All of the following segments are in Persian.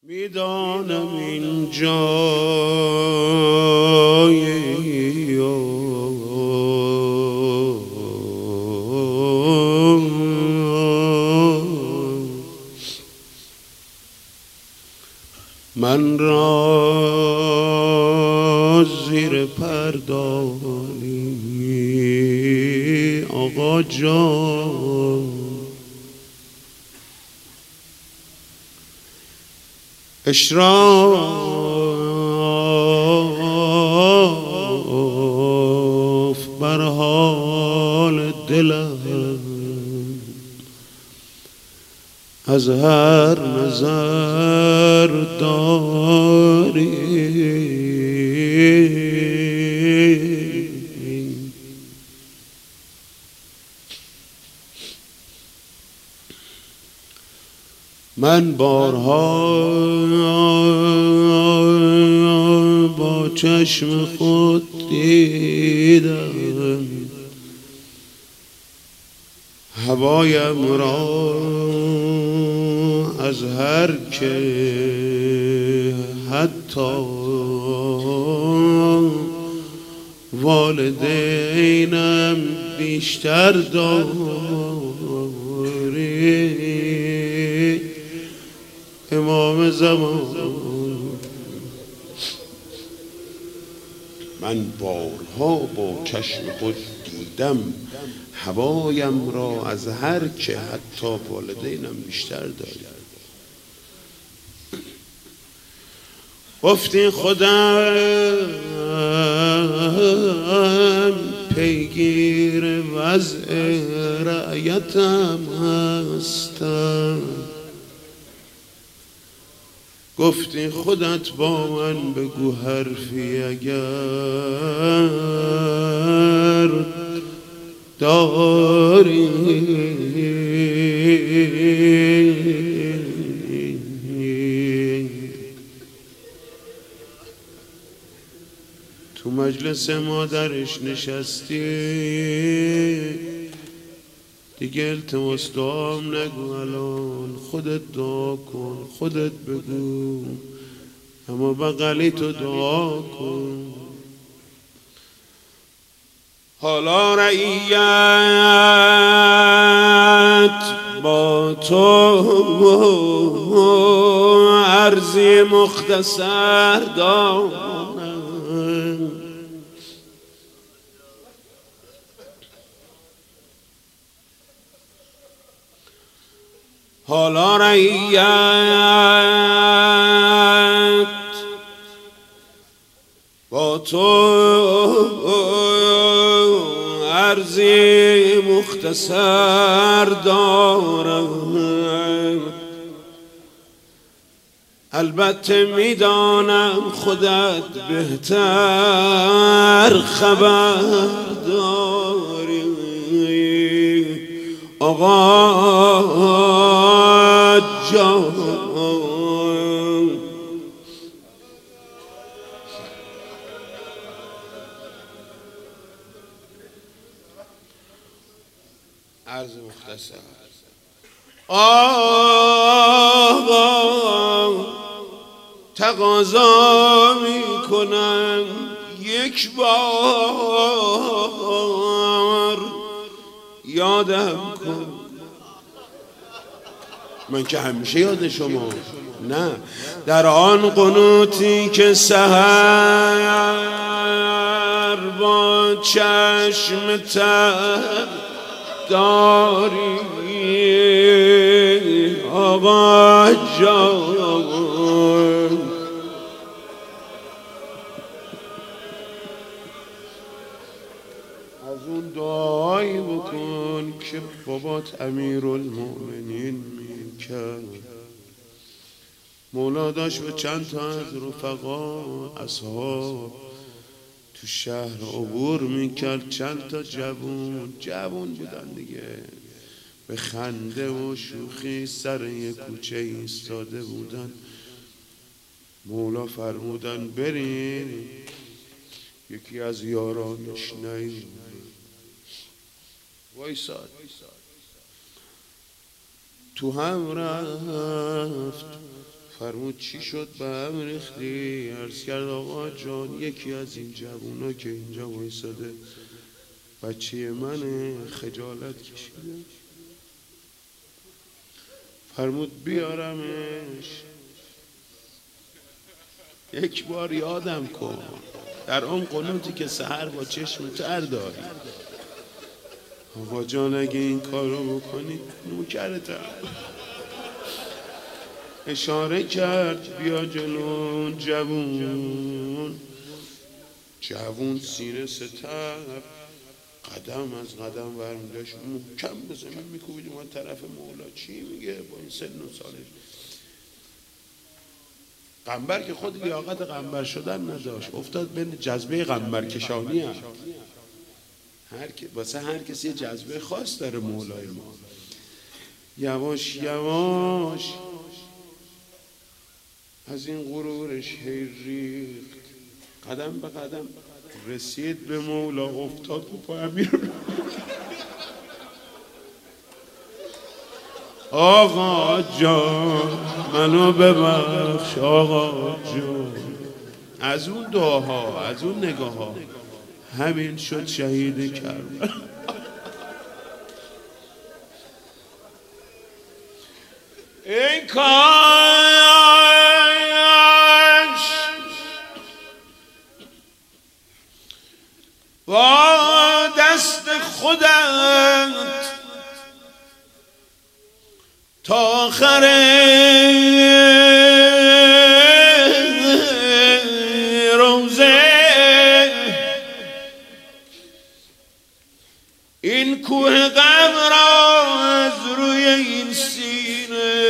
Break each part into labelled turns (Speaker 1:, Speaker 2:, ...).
Speaker 1: میدانم این جای من را زیر پردانی آقا جان اشراف بر حال دلم از هر نظر داری من بارها با چشم خود دیدم هوایم را از هر که حتی والدینم بیشتر داری امام زمان من بارها با چشم خود دیدم هوایم را از هر که حتی والدینم بیشتر داری گفتی خودم پیگیر وضع رعیتم هستم گفتی خودت با من بگو حرفی اگر داری تو مجلس مادرش نشستی دیگه التماس دعام نگو الان خودت دعا کن خودت بگو اما بغلی تو دعا کن حالا رعیت با تو عرضی مختصر دارم حالا رعیت با تو عرضی مختصر دارم البته میدانم خودت بهتر خبر داری آقا جان عرض مختصر آقا تقاضا میکنم یک بار یادم کن من که همیشه یاد شما نه در آن قنوتی که سحر با چشم تر داری آقا جان از اون دعایی بکن که بابات امیرالمؤمنین میکرد مولا داشت به چند تا از رفقا اصحاب تو شهر عبور میکرد چند تا جوون بودن دیگه به خنده و شوخی سر یک کوچه ایستاده بودن مولا فرمودن برین یکی از یارانش نید وایساد تو هم رفت فرمود چی شد به هم ریختی؟ عرض کرد آقا جان یکی از این جوونا که اینجا وایساده بچه منه، خجالت کشیده. فرمود بیارمش. یک بار یادم کن در اون قنوتی که سحر با چشم تر داری. آقا جان اگه این کارو بکنی نوکرتم. اشاره کرد بیا جلون. جوون سینه ستر قدم از قدم برمی داشت، محکم به زمین میکوبید اومد طرف مولا. چی میگه با این سن و سالش؟ قنبر که خود لیاقت قنبر شدن نداشت، افتاد بین جذبه قنبر کشانی هم. واسه هر کسی جذبه خاص داره مولای ما. یواش یواش از این غرورش هی ریخت، قدم به قدم رسید به مولا، افتاد رو پا امیر. آقا جان منو ببخش آقا جان. از اون دعاها، از اون نگاه ها همین شد شهید کربلا. این کاش با دست خودت تا آخر روزه این کوه غم را از روی این سینه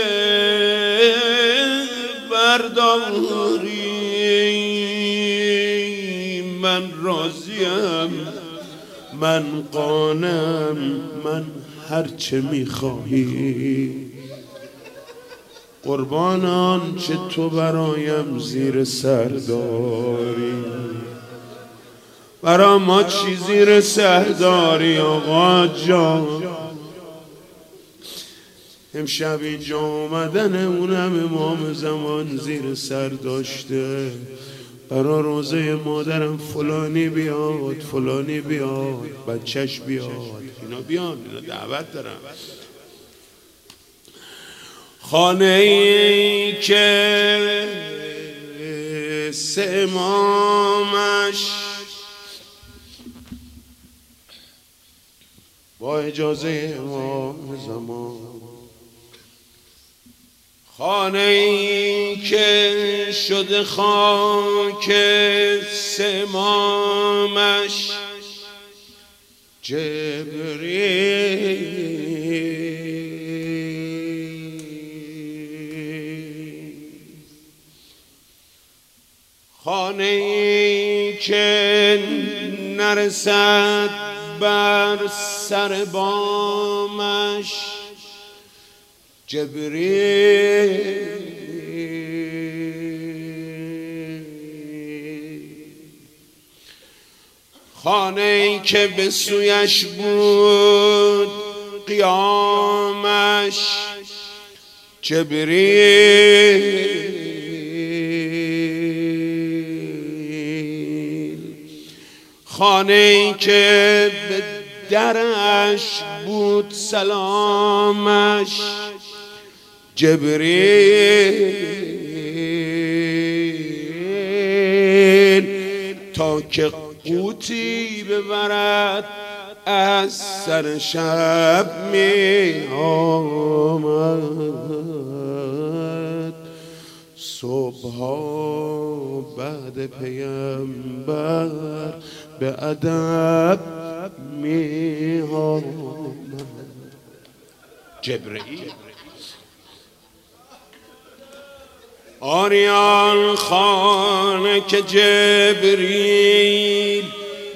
Speaker 1: برداری. من راضیم، من قانم، من هرچه میخواهی، قربان آنچه تو برایم زیر سر داری. برا ما چی زیر سر داری آقا جان؟ امشب اینجا اومدن اونم امام زمان زیر سر داشته. برا روزه مادرم فلانی بیاد، فلانی بیاد، بچهش بیاد، اینا بیان، اینا دعوت دارم. خانه ای که سه امامش با اجازه امام زمان، خانه ای که شده خاک سه امامش، جبریل. خانه ای که نرسد بر سر بامش، جبریل. خانه ای که به سویش بود قیامش، جبریل. خانه ای که به درش بود سلامش، جبریل. تا که قوتی ببرد از سر شب می آمد، صبحا بعد پیامبر به ادب می آمد، جبرئیل. آریان خانه که جبریل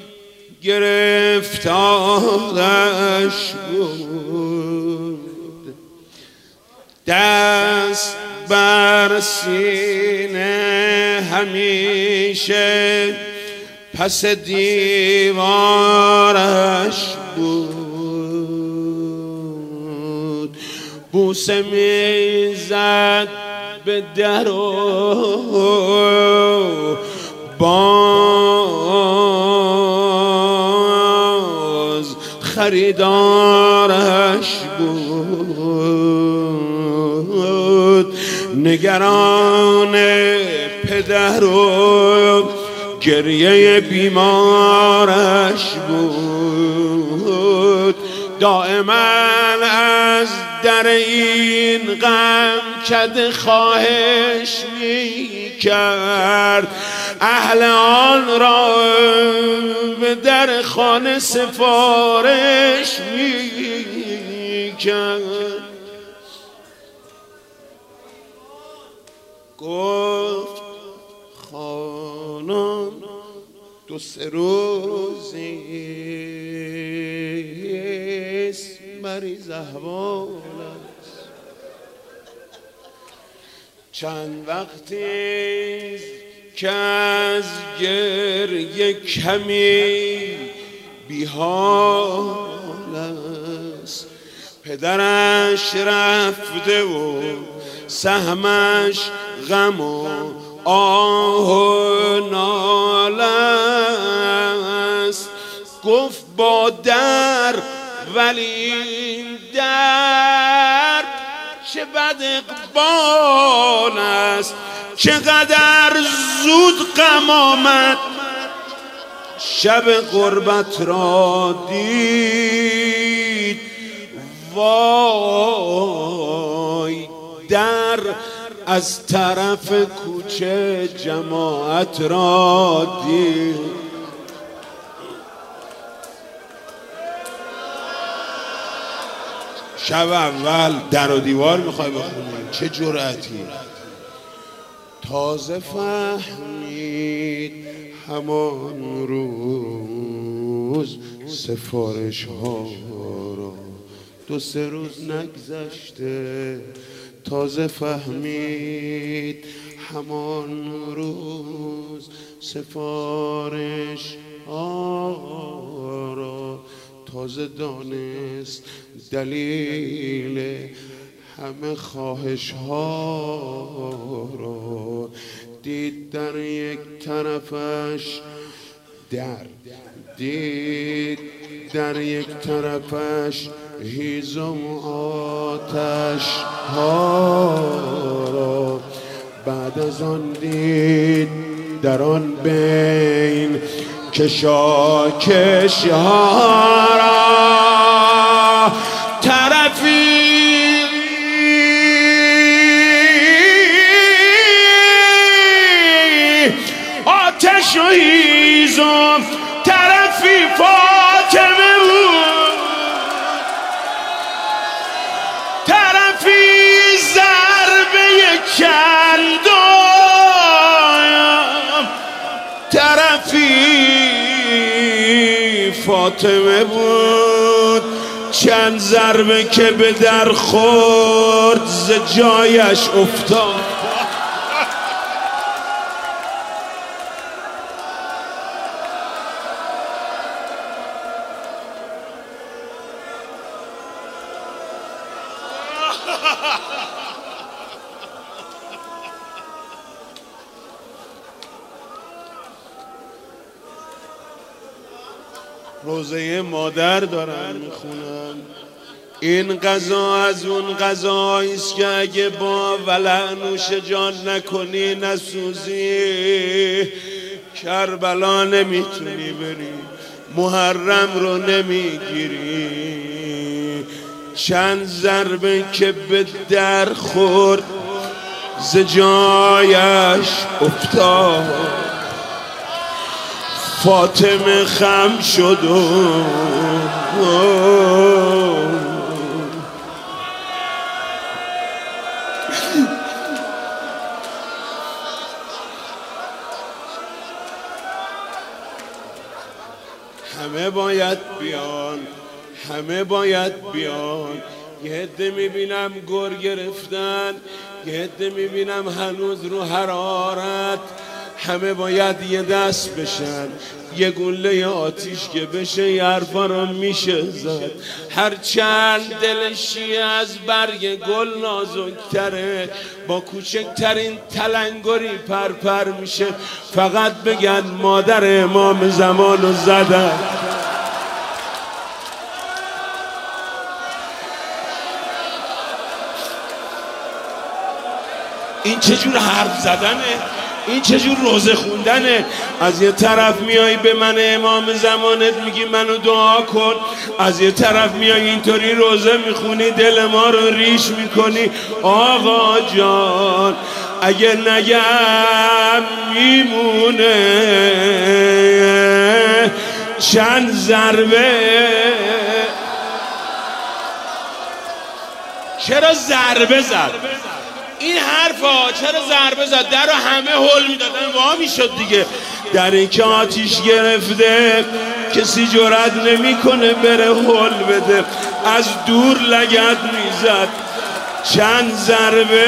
Speaker 1: گرفتارش بود، دست بر سینه همیشه پس دیوارش بود. بوسه میزد به در و باز خریدارش بود، نگران پدر و گریه بیمارش بود. دائما از در این غم کد خواهش می کرد، اهل آن را به در خانه سفارش می کرد. گفت خانم دو سه روزیست مریض احوال است، چند وقتیست که از گریه کمی بیحال است. پدرش رفته و سهمش غم و آه و ناله است. گفت با در ولی در چه بد اقبال است، چقدر زود غم آمد شب غربت را دید. وای در از طرف کوچه جماعت را دید. شب اول در و دیوار میخوای بخونی، چه جرأتی. تازه فهمید همان روز سفارش ها را، دو سه روز نگذشته. تازه فهمید همان روز سفارش ها را، تازه دانست دلیل همه خواهش ها را. دید در یک طرفش دید در یک طرفش هیزم آتش ها را. بعد از آن دید در آن بین کشاکش ها را. طرفی آتش و هیزم، طرفی فاطمه بود، طرفی ضربه کندم، طرفی فاطمه بود. چند ضربه که به در خورد ز جایش افتاد. روزه مادر دارم میخونم. این غذا از اون غذاییست که اگه با ولع نوش جان نکنی نسوزی. کربلا نمیتونی بری، محرم رو نمیگیری. چند ضربه که به در خورد ز جایش افتاد. فاطمه خم شد و همه باید بیان، همه باید بیان. یه عده میبینم گر گرفتن، یه عده میبینم هنوز رو حرارت، همه باید یه دست بشن، یه گله آتیش که بشه یه حرفا رو میشه زد. هر چند دلشی از برگ گل نازکتره، با کوچکترین تلنگری پرپر میشه. فقط بگن مادر امام زمان رو زدن. این چجور حرف زدنه؟ این چجور روزه خوندنه؟ از یه طرف میای به من امام زمانت میگی منو دعا کن، از یه طرف میای اینطوری روزه میخونی دل ما رو ریش میکنی. آقا جان اگه نگم میمونه چند ضربه. چرا ضربه زد؟ این حرفا چرا ضربه زد؟ در رو همه هل میدادن وا میشد دیگه. در این که آتیش گرفته کسی جرأت نمیکنه بره هل بده، از دور لگد میزد چند ضربه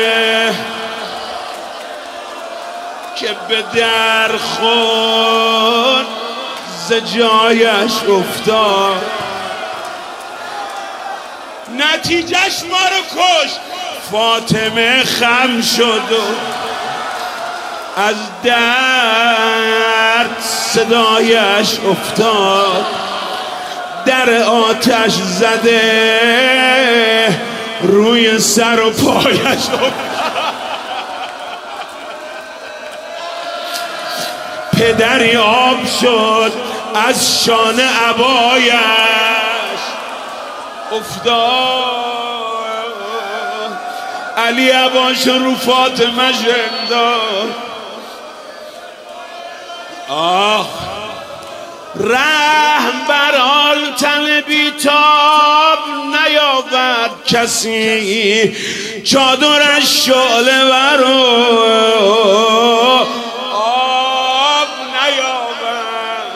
Speaker 1: که به در خود ز جایش افتاد. نتیجهش ما رو کش. فاطمه خم شد و از درد صدایش افتاد، در آتش زده روی سر و پایش افتاد. پدری آب شد از شانه عبایش افتاد. علی عباش رو فاطمه انداخت. آه رحم بر آن تن بیتاب نیاورد کسی، چادرش شعله ور آب نیاورد.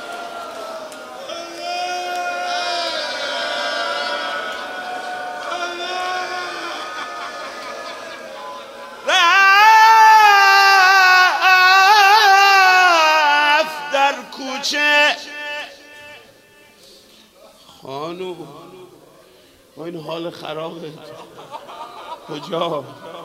Speaker 1: رفت در کوچه خانوم با این حال خرابه کجا؟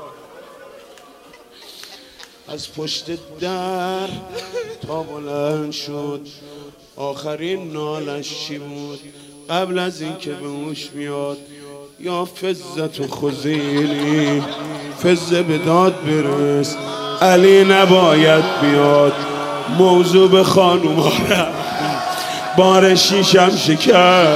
Speaker 1: از پشت در تا بلند شد. آخرین نالش چی بود؟ قبل از این که به هوش بیاد یا فزت و خزینی، فزه به داد برس، علی نباید بیاد. موضوع به خانوم ها رفت، بار شیشم شکر.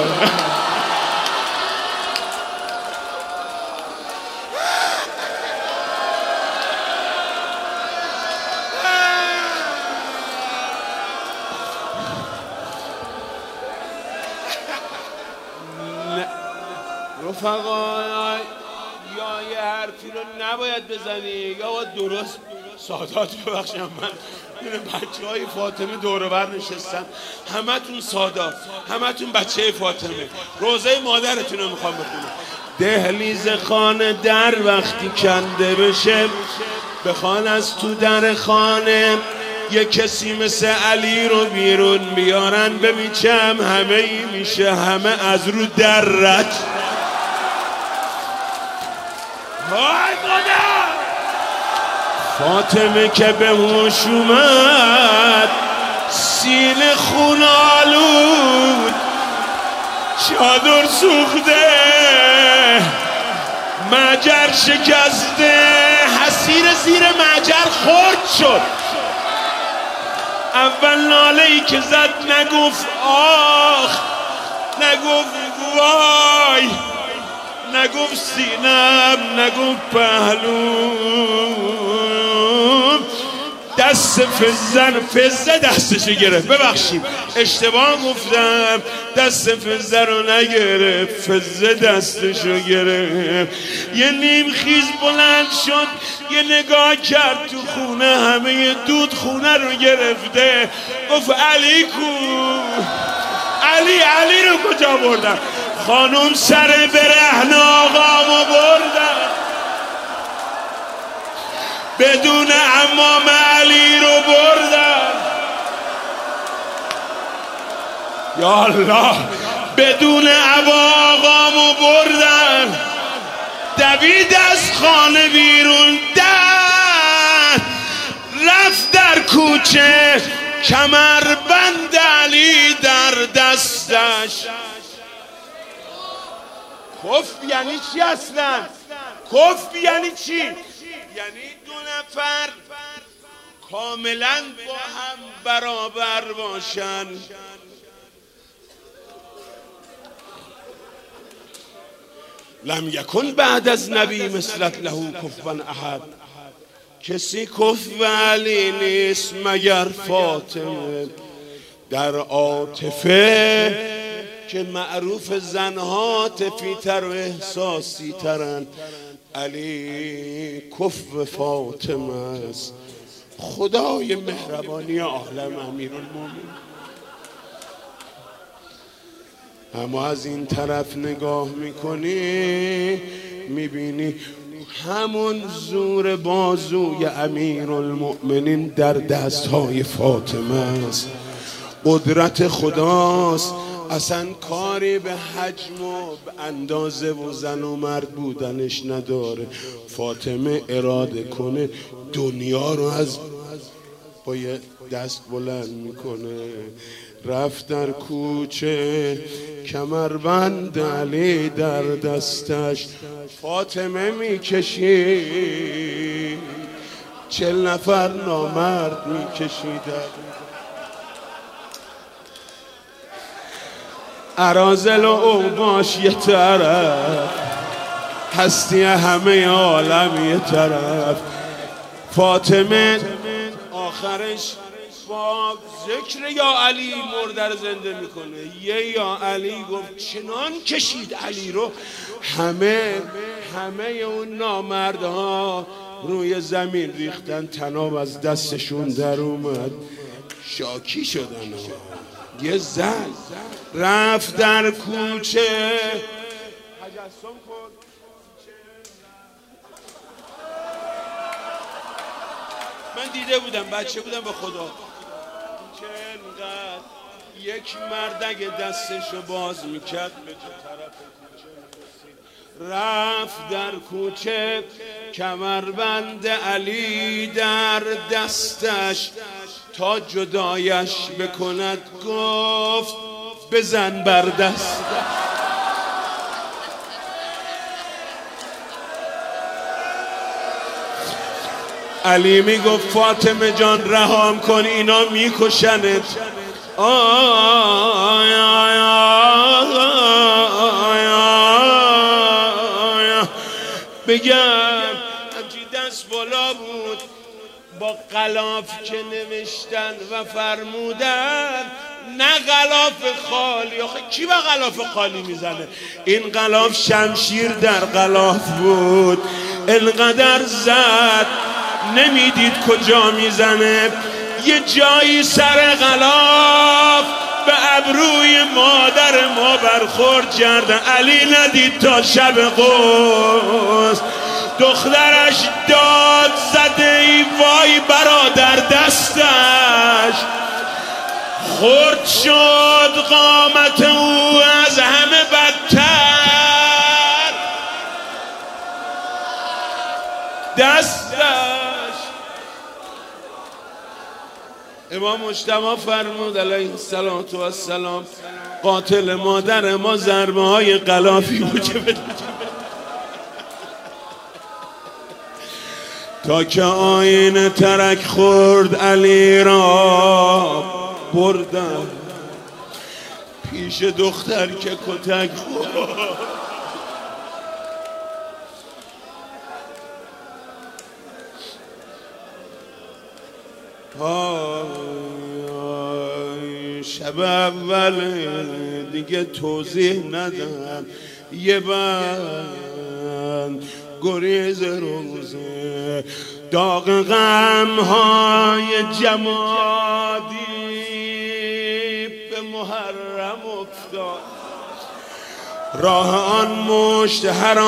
Speaker 1: رفقا یا یه حرفی رو نباید بزنی یا باید درست. سادات ببخشم، من بچه های فاطمه دور بر نشستم، همه تون سادات، همه تون بچه فاطمه. روزه مادرتون رو میخوام بخونم. دهلیز خانه در وقتی کنده بشه، بخوان از تو در خانه یه کسی مثل علی رو بیرون بیارن، ببین چه همه ای میشه، همه از رو در رد. وای خدا! فاطمه که به هوش اومد سینه خون آلود، چادر سوخته، معجر شکسته، حسیر زیر معجر خرد شد. اول ناله ای که زد نگفت آخ، نگفت وای، نگفت سینم، نگفت پهلوم. دست فزه دستشو گرفت. ببخشید اشتباه گفتم، دست فزه رو نگرفت، فزه دستشو گرفت. یه نیم خیز بلند شد، یه نگاه کرد تو خونه، همه دود خونه رو گرفته. گفت علی کو؟ علی رو کجا بردن؟ خانوم سر برهن آقامو بردن، بدون عمام علی رو یا الله بدون عبا آقامو بردن، دوید از خانه بیرون، رفت در کوچه، کمربند علی در دستش. کف یعنی چی اصلا؟ کف یعنی چی؟ یعنی دو نفر کاملا با هم برابر باشن. لم یکن بعد از نبی مثلت له کفوا احد. کسی کف علی نیست مگر فاطمه. در عاطفه که معروف زنها عاطفی تر و احساسی ترن، علی کف فاطمه است. خدای مهربانی عالم امیرالمومنین. اما از این طرف نگاه میکنی میبینی همون زور بازوی امیرالمؤمنین در دستهای فاطمه است. قدرت خداست، اصلا کاری به حجم و به اندازه و زن و مرد بودنش نداره. فاطمه اراده کنه دنیا رو از با یه دست بلند میکنه. رفت در کوچه، کمربند علی در دستش، فاطمه میکشید، 40 نفر نامرد میکشیدن. اراذل و اوباش یه طرف، هستی همه عالم یه طرف. فاطمه آخرش با ذکر یا علی مرده رو زنده میکنه. یه یا علی گفت چنان کشید علی رو، همه اون نامردها روی زمین ریختن، تناب از دستشون در اومد، شاکی شدن. یه زن رفت در کوچه، تجسم کن، من دیده بودم، بچه بودم به خدا، که انقدر یک مرد اگه دستشو باز میکرد به تو طرف کوچه میرسید. رفت در کوچه، کمربند علی در دستش، تا جدایش بکند گفت بزن بر دست. علی میگفت فاطمه جان رهام کن، اینا میکشنت. بگم همچی دست بالا بود با غلاف که نوشتن و فرمودن نه غلاف خالی. آخه کی با غلاف خالی میزنه؟ این غلاف شمشیر در غلاف بود، انقدر زد نمیدید کجا میزنه. یه جایی سر غلاف به ابروی مادر ما برخورد کرده. علی ندید تا شب قدس، دخترش داد زده ای وای برادر دستش. خرد شد قامت او از همه بدتر، دستش. امام مجتبی فرمود علیه السلام قاتل مادر ما ضربه های غلافی بود تا که آینه ترک خورد علی را بردن پیش دختر که کتک خورد. شب اول دیگه توضیح ندم، یه بند گریز روزه، داغ غمهای جمادی به محرم افتاد. راه آن مشت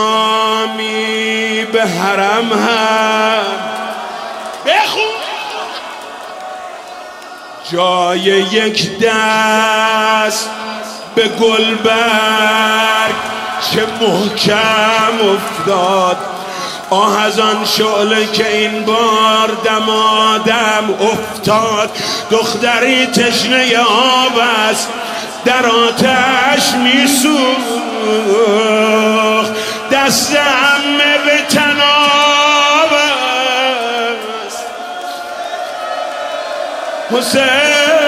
Speaker 1: حرامی به حرم هم بخون، جای یک دست به گلبرگ چه محکم افتاد. آه از آن شعله که این بار دمادم افتاد. دختری تشنه آب است در آتش میسوخت، دست عمه به تناب است. حسین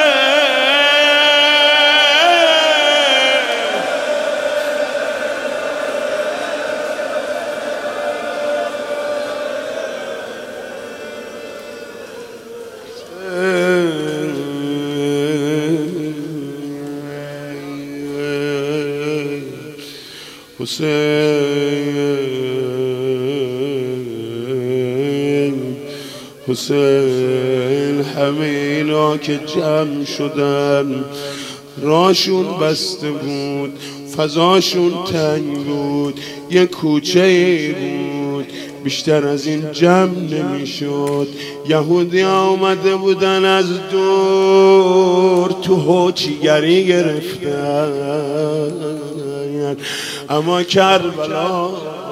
Speaker 1: حسین همه اینا که جمع شدن راشون بسته بود، فضاشون تنگ بود، یه کوچه بود، بیشتر از این جمع نمیشد. یهودی آمده بودن از دور تو هوچیگری گرفتن. اما کربلا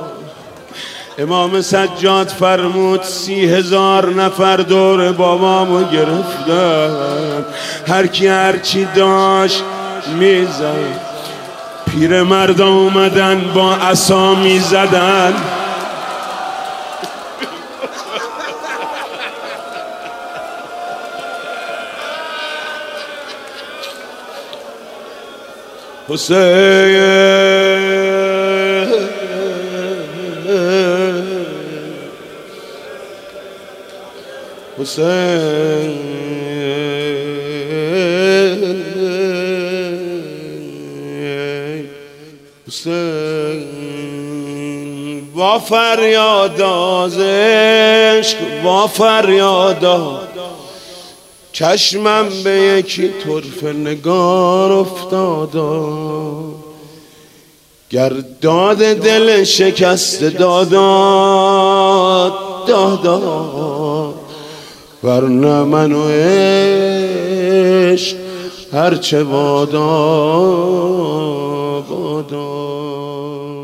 Speaker 1: امام سجاد فرمود 30,000 نفر دور بابامو گرفتن، هر کی هرچی داشت میزد. پیر مرد اومدن با عصا میزدن. حسین با فریاد از عشق، با فریادا چشمم به یکی طرف نگار افتادا. گرداد دل شکست داداد داداد، ورنه من و عشق هرچه بادا بادا.